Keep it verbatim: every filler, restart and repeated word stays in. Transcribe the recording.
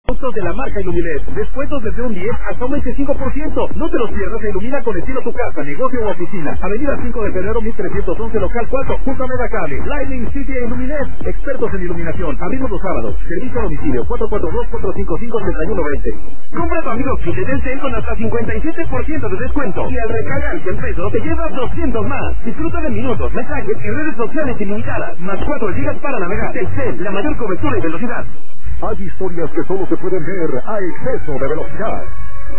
Productos de la marca Iluminet. Descuentos desde un diez hasta un veinticinco por ciento. No te los pierdas e ilumina con estilo tu casa, negocio o oficina. Avenida cinco de febrero mil trescientos once, local cuatro, junto a Megacable. Lightning City e Iluminet. Expertos en iluminación. Abrimos los sábados. Servicio a domicilio cuatro cuatro dos, cuatro cinco cinco, tres uno dos cero. Compra tu amigo Kit de Telcel con hasta cincuenta y siete por ciento de descuento. Y al recargar cien pesos te llevas doscientos más. Disfruta de minutos, mensajes y redes sociales ilimitadas. Más cuatro gigas para navegar. Telcel, la mayor cobertura y velocidad. Hay historias que solo se pueden ver a exceso de velocidad.